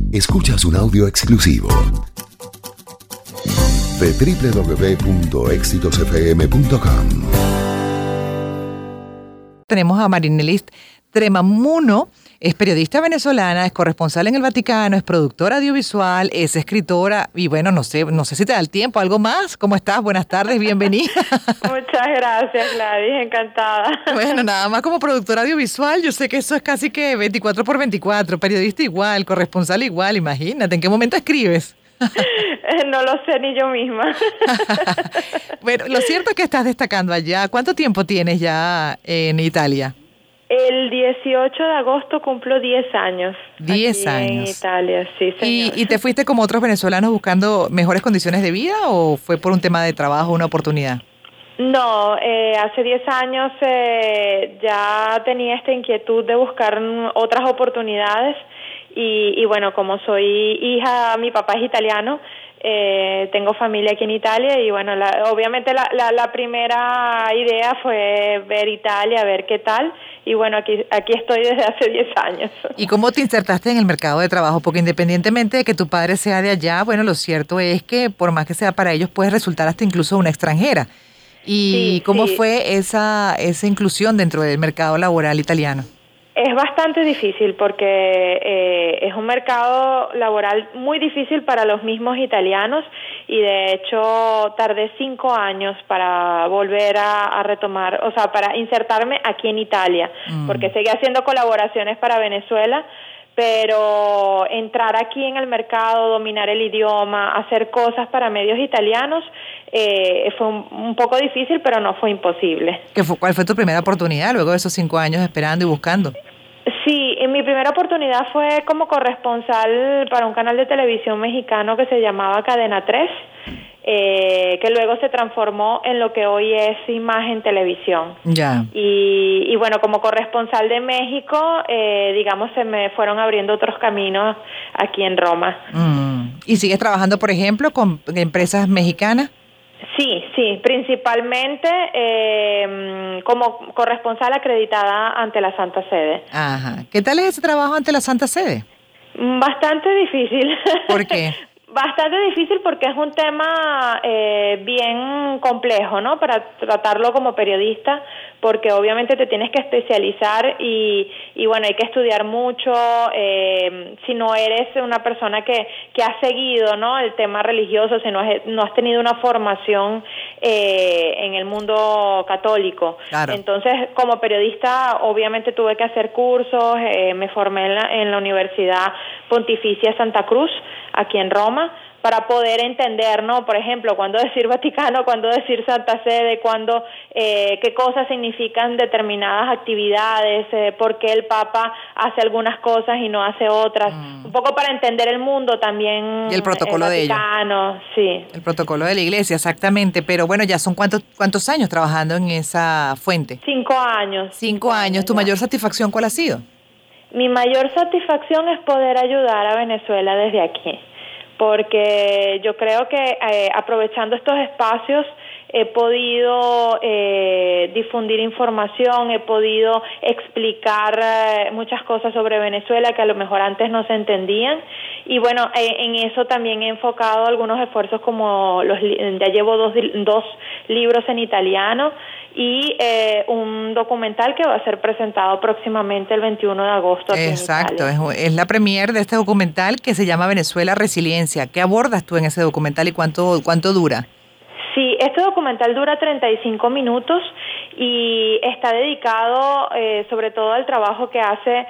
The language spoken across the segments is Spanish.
Escuchas un audio exclusivo de www.exitosfm.com. Tenemos a Marinelis Tremamuno, es periodista venezolana, es corresponsal en el Vaticano, es productora audiovisual, es escritora y bueno, no sé si te da el tiempo, ¿algo más? ¿Cómo estás? Buenas tardes, bienvenida. Muchas gracias, Gladys, encantada. Bueno, nada más como productora audiovisual, yo sé que eso es casi que 24/24, periodista igual, corresponsal igual, imagínate, ¿en qué momento escribes? No lo sé ni yo misma. Bueno, lo cierto es que estás destacando allá. ¿Cuánto tiempo tienes ya en Italia? El 18 de agosto cumplo 10 años. 10 años. En Italia, sí, señor. ¿Y te fuiste como otros venezolanos buscando mejores condiciones de vida o fue por un tema de trabajo, una oportunidad? No, hace 10 años ya tenía esta inquietud de buscar otras oportunidades y bueno, como soy hija, mi papá es italiano, tengo familia aquí en Italia y bueno, obviamente la primera idea fue ver Italia, ver qué tal y bueno, aquí estoy desde hace 10 años. ¿Y cómo te insertaste en el mercado de trabajo? Porque independientemente de que tu padre sea de allá, bueno, lo cierto es que por más que sea para ellos puedes resultar hasta incluso una extranjera. ¿Y sí, cómo sí. fue esa inclusión dentro del mercado laboral italiano? Es bastante difícil porque es un mercado laboral muy difícil para los mismos italianos y de hecho tardé 5 años para volver a retomar, o sea, para insertarme aquí en Italia, porque seguí haciendo colaboraciones para Venezuela, pero entrar aquí en el mercado, dominar el idioma, hacer cosas para medios italianos fue un poco difícil, pero no fue imposible. ¿Cuál fue tu primera oportunidad luego de esos 5 años esperando y buscando? Sí, mi primera oportunidad fue como corresponsal para un canal de televisión mexicano que se llamaba Cadena 3, que luego se transformó en lo que hoy es Imagen Televisión. Ya. Y bueno, como corresponsal de México, digamos, se me fueron abriendo otros caminos aquí en Roma. ¿Y sigues trabajando, por ejemplo, con empresas mexicanas? Sí, principalmente como corresponsal acreditada ante la Santa Sede. Ajá. ¿Qué tal es ese trabajo ante la Santa Sede? Bastante difícil. ¿Por qué? Bastante difícil porque es un tema bien complejo, ¿no? Para tratarlo como periodista, porque obviamente te tienes que especializar y bueno, hay que estudiar mucho. Si no eres una persona que ha seguido, ¿no? El tema religioso, si no has tenido una formación en el mundo católico. Claro. Entonces, como periodista, obviamente tuve que hacer cursos, me formé en la Universidad Pontificia Santa Cruz, aquí en Roma, para poder entender, ¿no? Por ejemplo, cuándo decir Vaticano, cuándo decir Santa Sede, cuándo, qué cosas significan determinadas actividades, por qué el Papa hace algunas cosas y no hace otras, un poco para entender el mundo también. Y el protocolo el de ellos. Sí. El protocolo de la iglesia, exactamente. Pero bueno, ya son ¿cuántos años trabajando en esa fuente? 5 años. 5 años. ¿Tu mayor satisfacción cuál ha sido? Mi mayor satisfacción es poder ayudar a Venezuela desde aquí, porque yo creo que aprovechando estos espacios he podido difundir información, he podido explicar muchas cosas sobre Venezuela que a lo mejor antes no se entendían y bueno, en eso también he enfocado algunos esfuerzos como ya llevo dos libros en italiano y un documental que va a ser presentado próximamente el 21 de agosto. Exacto, es la premier de este documental que se llama Venezuela Resiliencia. ¿Qué abordas tú en ese documental y cuánto dura? Sí, este documental dura 35 minutos y está dedicado sobre todo al trabajo que hace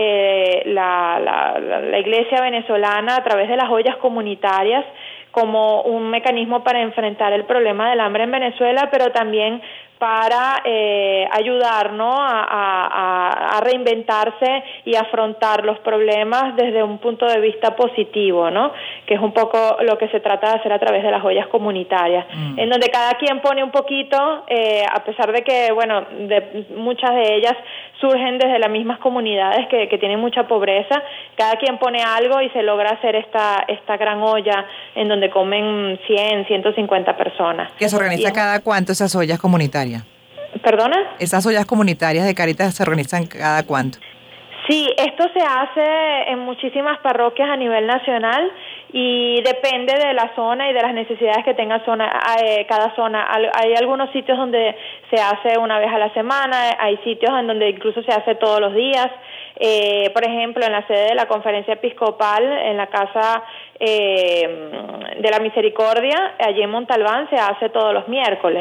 la Iglesia venezolana a través de las ollas comunitarias como un mecanismo para enfrentar el problema del hambre en Venezuela, pero también para ayudar, ¿no? a reinventarse y afrontar los problemas desde un punto de vista positivo, ¿no? Que es un poco lo que se trata de hacer a través de las ollas comunitarias, en donde cada quien pone un poquito, a pesar de que, bueno, muchas de ellas surgen desde las mismas comunidades que tienen mucha pobreza, cada quien pone algo y se logra hacer esta gran olla en donde comen 100, 150 personas. ¿Que se organiza cada cuánto esas ollas comunitarias? ¿Perdona? ¿Esas ollas comunitarias de Cáritas se organizan cada cuánto? Sí, esto se hace en muchísimas parroquias a nivel nacional y depende de la zona y de las necesidades que tenga cada zona. Hay algunos sitios donde se hace una vez a la semana, hay sitios en donde incluso se hace todos los días. Por ejemplo, en la sede de la Conferencia Episcopal, en la Casa de la Misericordia, allí en Montalbán, se hace todos los miércoles.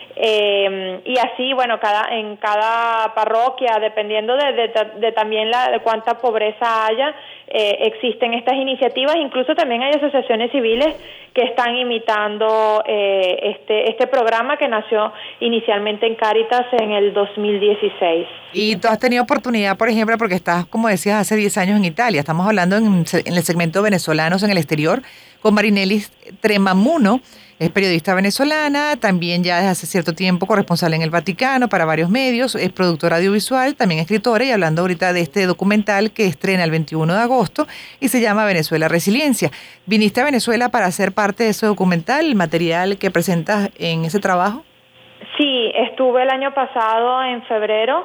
Y así, bueno, en cada parroquia, dependiendo de también de cuánta pobreza haya, existen estas iniciativas. Incluso también hay asociaciones civiles que están imitando este programa que nació inicialmente en Cáritas en el 2016. Y tú has tenido oportunidad, por ejemplo, porque estás, como decías, hace 10 años en Italia. Estamos hablando en el segmento venezolanos en el exterior con Marinelis Tremamuno. Es periodista venezolana, también ya desde hace cierto tiempo corresponsal en el Vaticano para varios medios, es productora audiovisual, también escritora, y hablando ahorita de este documental que estrena el 21 de agosto y se llama Venezuela Resiliencia. ¿Viniste a Venezuela para ser parte de ese documental, el material que presentas en ese trabajo? Sí, estuve el año pasado en febrero.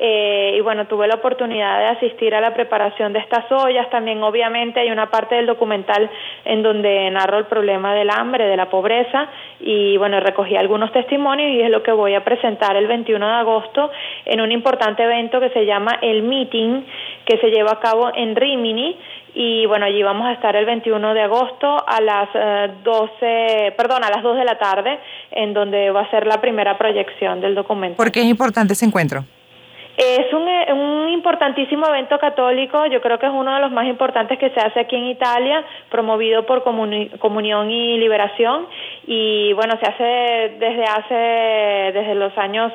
Y bueno, tuve la oportunidad de asistir a la preparación de estas ollas. También obviamente hay una parte del documental en donde narro el problema del hambre, de la pobreza, y bueno, recogí algunos testimonios y es lo que voy a presentar el 21 de agosto en un importante evento que se llama El Meeting, que se lleva a cabo en Rímini. Y bueno, allí vamos a estar el 21 de agosto a las 2 de la tarde, en donde va a ser la primera proyección del documental. ¿Por qué es importante ese encuentro? Es un importantísimo evento católico, yo creo que es uno de los más importantes que se hace aquí en Italia, promovido por Comunión y Liberación, y bueno, se hace desde los años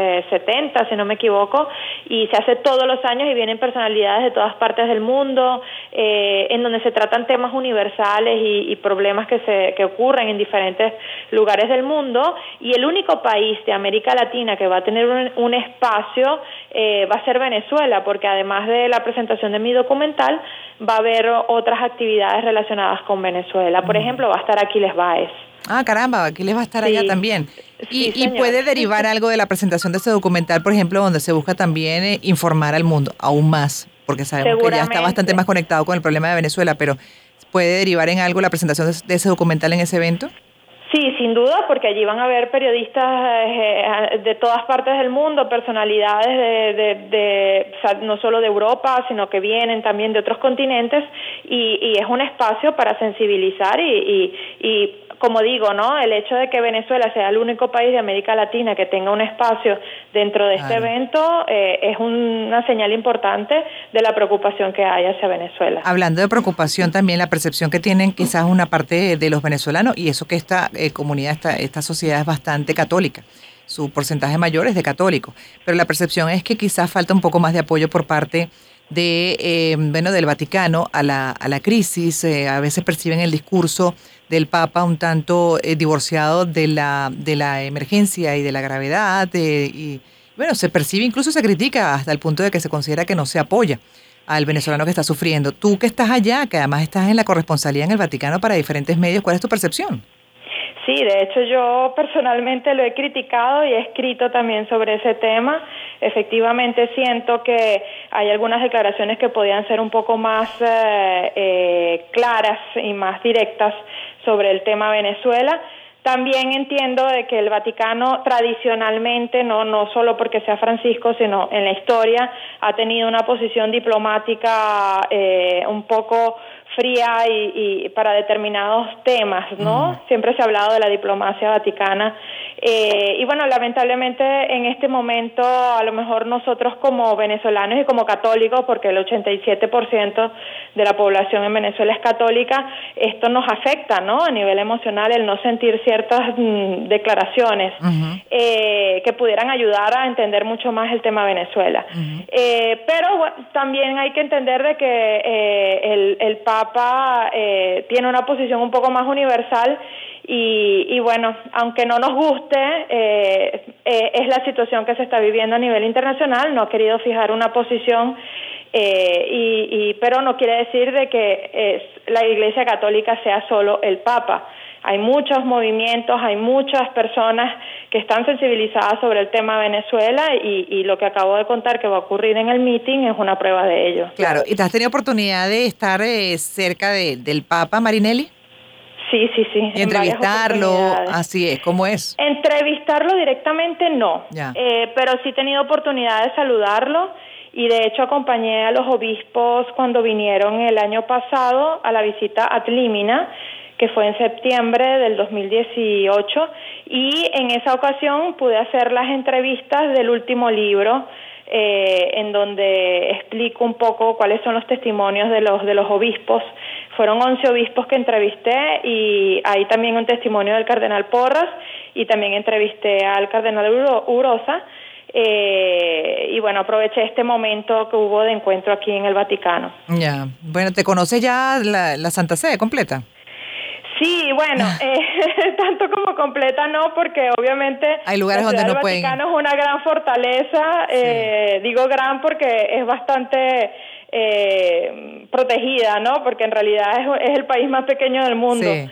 70, si no me equivoco, y se hace todos los años y vienen personalidades de todas partes del mundo, en donde se tratan temas universales y problemas que ocurren en diferentes lugares del mundo, y el único país de América Latina que va a tener un espacio va a ser Venezuela, porque además de la presentación de mi documental, va a haber otras actividades relacionadas con Venezuela. Por ejemplo, va a estar Aquiles Báez. Ah, caramba, Aquiles va a estar allá también. Y puede derivar algo de la presentación de este documental, por ejemplo, donde se busca también informar al mundo aún más, porque sabemos que ya está bastante más conectado con el problema de Venezuela, pero ¿puede derivar en algo la presentación de ese documental en ese evento? Sí, sin duda, porque allí van a haber periodistas de todas partes del mundo, personalidades o sea, no solo de Europa, sino que vienen también de otros continentes, y es un espacio para sensibilizar y como digo, ¿no? El hecho de que Venezuela sea el único país de América Latina que tenga un espacio dentro de este evento es una señal importante de la preocupación que hay hacia Venezuela. Hablando de preocupación, también la percepción que tienen quizás una parte de los venezolanos, y eso que esta comunidad, esta sociedad es bastante católica. Su porcentaje mayor es de católicos, pero la percepción es que quizás falta un poco más de apoyo por parte del Vaticano a la crisis. A veces perciben el discurso del Papa un tanto divorciado de la emergencia y de la gravedad, y bueno, se percibe, incluso se critica hasta el punto de que se considera que no se apoya al venezolano que está sufriendo. Tú que estás allá, que además estás en la corresponsalía en el Vaticano para diferentes medios, ¿cuál es tu percepción? Sí, de hecho yo personalmente lo he criticado y he escrito también sobre ese tema. Efectivamente siento que hay algunas declaraciones que podían ser un poco más claras y más directas sobre el tema Venezuela. También entiendo de que el Vaticano tradicionalmente, no solo porque sea Francisco, sino en la historia, ha tenido una posición diplomática un poco fría y para determinados temas, ¿no? Siempre se ha hablado de la diplomacia vaticana. Y bueno, lamentablemente en este momento, a lo mejor nosotros como venezolanos y como católicos, porque el 87% de la población en Venezuela es católica, esto nos afecta, ¿no? A nivel emocional, el no sentir ciertas declaraciones que pudieran ayudar a entender mucho más el tema Venezuela. Pero bueno, también hay que entender de que el Papa tiene una posición un poco más universal y bueno, aunque no nos guste, es la situación que se está viviendo a nivel internacional. No ha querido fijar una posición, pero no quiere decir de que la Iglesia Católica sea solo el Papa. Hay muchos movimientos, hay muchas personas que están sensibilizadas sobre el tema Venezuela y lo que acabo de contar que va a ocurrir en el meeting es una prueba de ello. Claro, ¿y te has tenido oportunidad de estar cerca del Papa Marinelli? Sí. Y entrevistarlo, así es, ¿cómo es? Entrevistarlo directamente no, pero sí he tenido oportunidad de saludarlo y de hecho acompañé a los obispos cuando vinieron el año pasado a la visita a Tlimina, que fue en septiembre del 2018, y en esa ocasión pude hacer las entrevistas del último libro, en donde explico un poco cuáles son los testimonios de los obispos. Fueron 11 obispos que entrevisté y hay también un testimonio del cardenal Porras y también entrevisté al cardenal Urosa. Y bueno, aproveché este momento que hubo de encuentro aquí en el Vaticano. Ya, bueno, ¿te conoces ya la Santa Sede completa? Sí, bueno, tanto como completa no, porque obviamente hay lugares donde no pueden. El Vaticano es una gran fortaleza, digo gran porque es bastante protegida, ¿no? Porque en realidad es el país más pequeño del mundo. Sí.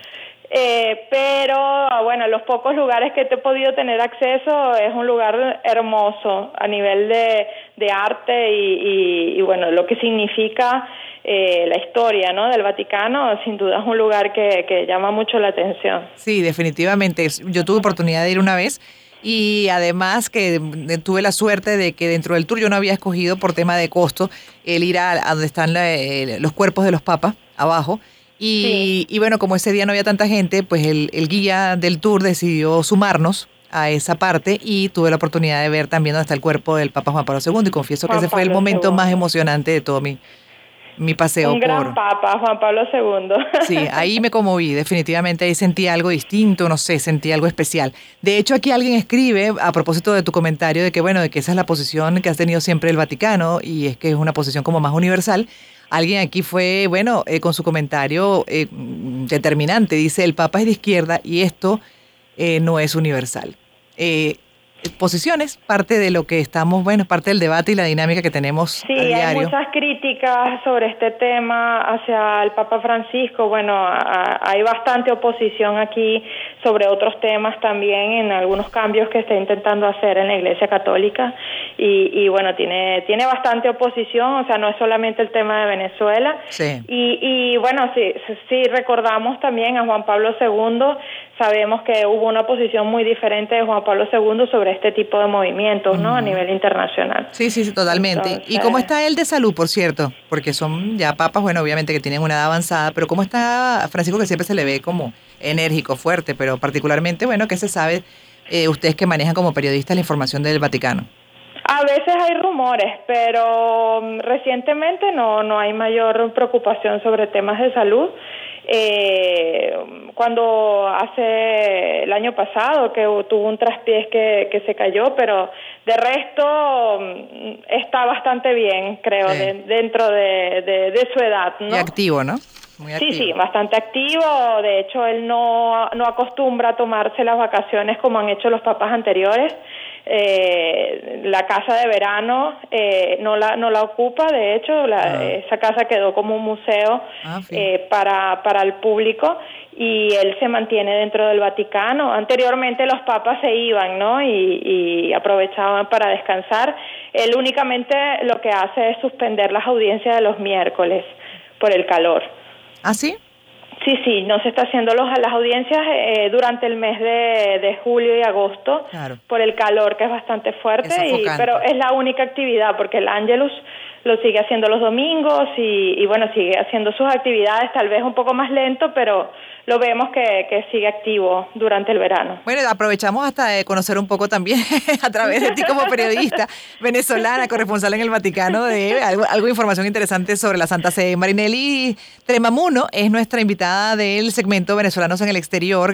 Pero bueno, los pocos lugares que he podido tener acceso es un lugar hermoso a nivel de arte y bueno, lo que significa la historia, ¿no? Del Vaticano, sin duda es un lugar que llama mucho la atención. Sí, definitivamente. Yo tuve oportunidad de ir una vez y además que tuve la suerte de que dentro del tour yo no había escogido por tema de costo el ir a donde están los cuerpos de los papas abajo. Y bueno, como ese día no había tanta gente, pues el guía del tour decidió sumarnos a esa parte y tuve la oportunidad de ver también dónde está el cuerpo del Papa Juan Pablo II y confieso que ese fue el momento más emocionante de todo mi paseo. Un gran Papa, Juan Pablo II. Sí, ahí me conmoví, definitivamente ahí sentí algo distinto, no sé, sentí algo especial. De hecho, aquí alguien escribe, a propósito de tu comentario, de que bueno, de que esa es la posición que has tenido siempre el Vaticano y es que es una posición como más universal. Alguien aquí fue, bueno, con su comentario determinante, dice, el Papa es de izquierda y esto no es universal. Posiciones, parte de lo que estamos, bueno, parte del debate y la dinámica que tenemos a diario. Sí, hay muchas críticas sobre este tema hacia el Papa Francisco. Bueno, hay bastante oposición aquí sobre otros temas también en algunos cambios que está intentando hacer en la Iglesia Católica y bueno, tiene bastante oposición, o sea, no es solamente el tema de Venezuela. Sí. Y bueno, sí recordamos también a Juan Pablo II, sabemos que hubo una posición muy diferente de Juan Pablo II sobre este tipo de movimientos, ¿no? A nivel internacional. Sí, totalmente. Entonces, ¿y cómo está él de salud, por cierto? Porque son ya papas, bueno, obviamente que tienen una edad avanzada, pero ¿cómo está Francisco, que siempre se le ve como enérgico, fuerte, pero particularmente, bueno, ¿qué se sabe ustedes que manejan como periodistas la información del Vaticano? A veces hay rumores, pero recientemente no hay mayor preocupación sobre temas de salud. Cuando hace el año pasado que tuvo un traspiés que se cayó, pero de resto está bastante bien, creo, dentro de su edad, ¿no? Y activo, ¿no? Muy activo. Sí, bastante activo. De hecho, él no acostumbra a tomarse las vacaciones como han hecho los papas anteriores. La casa de verano no la ocupa, de hecho esa casa quedó como un museo para el público y él se mantiene dentro del Vaticano. Anteriormente los papas se iban, ¿no? Y aprovechaban para descansar. Él únicamente lo que hace es suspender las audiencias de los miércoles por el calor. ¿Ah, sí? Sí, no se está haciendo las audiencias durante el mes de julio y agosto, claro, por el calor que es bastante fuerte, pero es la única actividad porque el Ángelus lo sigue haciendo los domingos y bueno, sigue haciendo sus actividades, tal vez un poco más lento, pero lo vemos que sigue activo durante el verano. Bueno, aprovechamos hasta de conocer un poco también a través de ti como periodista venezolana, corresponsal en el Vaticano, de algo de información interesante sobre la Santa Sede. Marinelli Tremamuno es nuestra invitada del segmento Venezolanos en el Exterior.